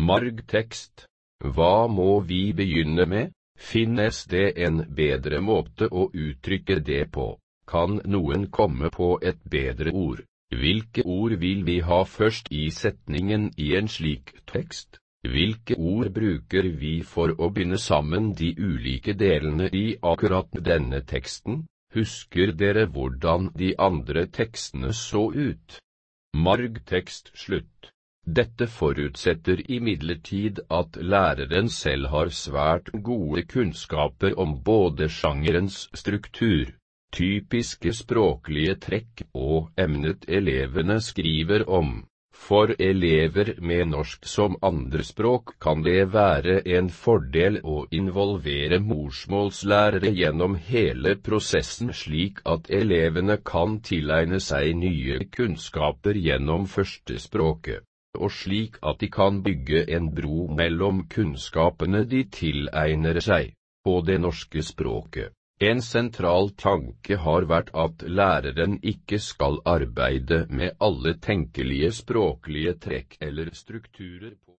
Margtekst. Hva må vi begynne med? Finnes det en bedre måte å uttrykke det på? Kan noen komme på et bedre ord? Hvilke ord vil vi ha først i setningen i en slik tekst? Hvilke ord bruker vi for å binde sammen de ulike delene i akkurat denne teksten? Husker dere hvordan de andre tekstene så ut? Margtekst slutt. Dette forutsetter imidlertid at læreren selv har svært gode kunnskaper om både sjangerens struktur, typiske språklige trekk og emnet elevene skriver om. For elever med norsk som andrespråk kan det være en fordel å involvere morsmålslærere gjennom hele prosessen slik at elevene kan tilegne seg nye kunnskaper gjennom førstespråket, og slik at de kan bygge en bro mellom kunnskapene de tilegner seg på det norske språket. En sentral tanke har vært at læreren ikke skal arbeide med alle tenkelige språklige trekk eller strukturer på